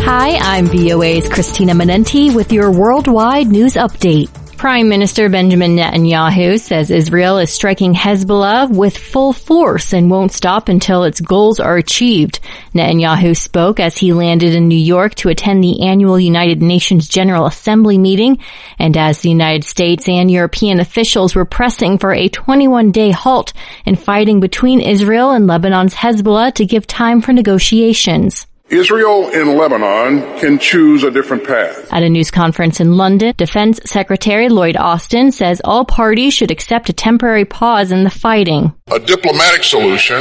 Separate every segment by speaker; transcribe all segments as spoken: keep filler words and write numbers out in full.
Speaker 1: Hi, I'm V O A's Christina Manenti with your worldwide news update. Prime Minister Benjamin Netanyahu says Israel is striking Hezbollah with full force and won't stop until its goals are achieved. Netanyahu spoke as he landed in New York to attend the annual United Nations General Assembly meeting, and as the United States and European officials were pressing for a twenty-one day halt in fighting between Israel and Lebanon's Hezbollah to give time for negotiations.
Speaker 2: Israel and Lebanon can choose a different path.
Speaker 1: At a news conference in London, Defense Secretary Lloyd Austin says all parties should accept a temporary pause in the fighting.
Speaker 2: A diplomatic solution,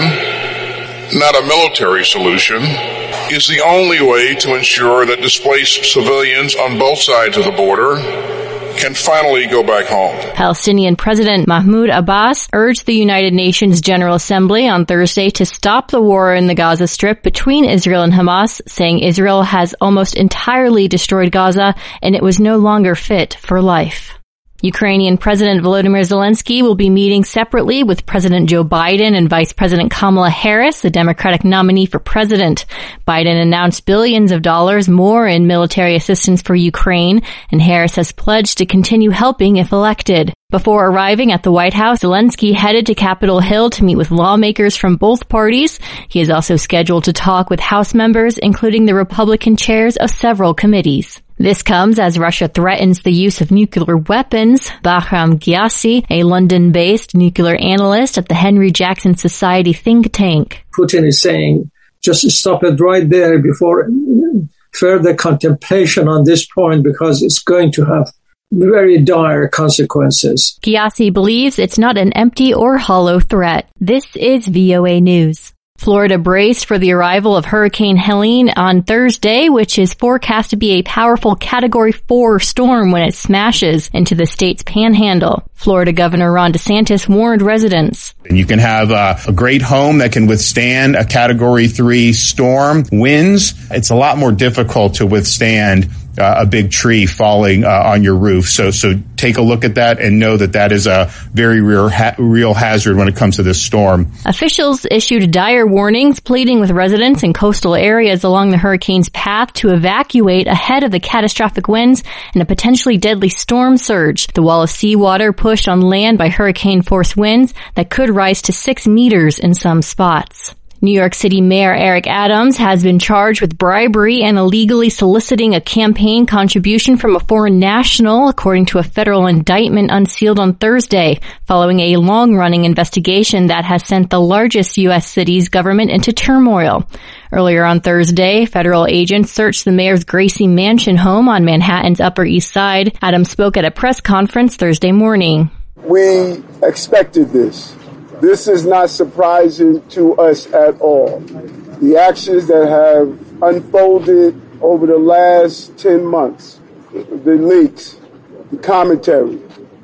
Speaker 2: not a military solution, is the only way to ensure that displaced civilians on both sides of the border can finally go back home.
Speaker 1: Palestinian President Mahmoud Abbas urged the United Nations General Assembly on Thursday to stop the war in the Gaza Strip between Israel and Hamas, saying Israel has almost entirely destroyed Gaza and it was no longer fit for life. Ukrainian President Volodymyr Zelensky will be meeting separately with President Joe Biden and Vice President Kamala Harris, the Democratic nominee for president. Biden announced billions of dollars more in military assistance for Ukraine, and Harris has pledged to continue helping if elected. Before arriving at the White House, Zelensky headed to Capitol Hill to meet with lawmakers from both parties. He is also scheduled to talk with House members, including the Republican chairs of several committees. This comes as Russia threatens the use of nuclear weapons. Bahram Ghiassi, a London-based nuclear analyst at the Henry Jackson Society think tank.
Speaker 3: Putin is saying, just stop it right there before further contemplation on this point, because it's going to have very dire consequences.
Speaker 1: Ghiassi believes it's not an empty or hollow threat. This is V O A News. Florida braced for the arrival of Hurricane Helene on Thursday, which is forecast to be a powerful Category four storm when it smashes into the state's panhandle. Florida Governor Ron DeSantis warned residents.
Speaker 4: You can have a, a great home that can withstand a Category three storm winds. It's a lot more difficult to withstand Uh, a big tree falling uh, on your roof. So, so take a look at that and know that that is a very real, ha- real hazard when it comes to this storm.
Speaker 1: Officials issued dire warnings, pleading with residents in coastal areas along the hurricane's path to evacuate ahead of the catastrophic winds and a potentially deadly storm surge. The wall of seawater pushed on land by hurricane-force winds that could rise to six meters in some spots. New York City Mayor Eric Adams has been charged with bribery and illegally soliciting a campaign contribution from a foreign national, according to a federal indictment unsealed on Thursday, following a long-running investigation that has sent the largest U S city's government into turmoil. Earlier on Thursday, federal agents searched the mayor's Gracie Mansion home on Manhattan's Upper East Side. Adams spoke at a press conference Thursday morning.
Speaker 5: We expected this. This is not surprising to us at all. The actions that have unfolded over the last ten months, the leaks, the commentary,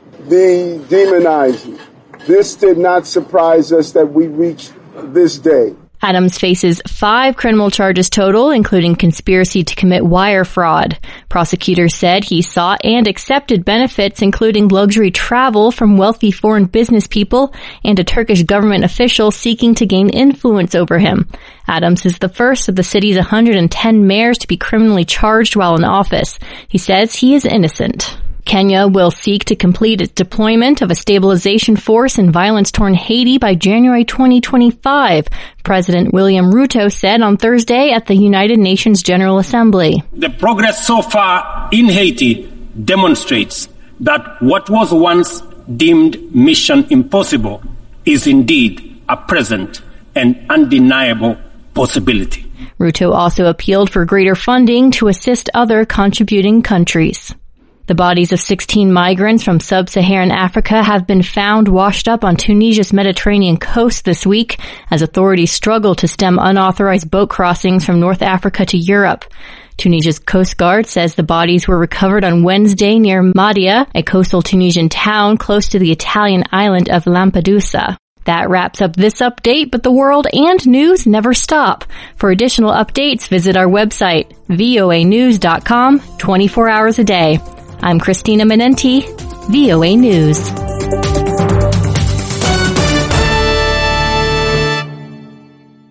Speaker 5: the demonizing, this did not surprise us that we reached this day.
Speaker 1: Adams faces five criminal charges total, including conspiracy to commit wire fraud. Prosecutors said he sought and accepted benefits, including luxury travel from wealthy foreign business people and a Turkish government official seeking to gain influence over him. Adams is the first of the city's one hundred ten mayors to be criminally charged while in office. He says he is innocent. Kenya will seek to complete its deployment of a stabilization force in violence-torn Haiti by January twenty twenty-five, President William Ruto said on Thursday at the United Nations General Assembly.
Speaker 6: The progress so far in Haiti demonstrates that what was once deemed mission impossible is indeed a present and undeniable possibility.
Speaker 1: Ruto also appealed for greater funding to assist other contributing countries. The bodies of sixteen migrants from sub-Saharan Africa have been found washed up on Tunisia's Mediterranean coast this week as authorities struggle to stem unauthorized boat crossings from North Africa to Europe. Tunisia's Coast Guard says the bodies were recovered on Wednesday near Mahdia, a coastal Tunisian town close to the Italian island of Lampedusa. That wraps up this update, but the world and news never stop. For additional updates, visit our website, V O A news dot com, twenty-four hours a day. I'm Christina Manenti, V O A News.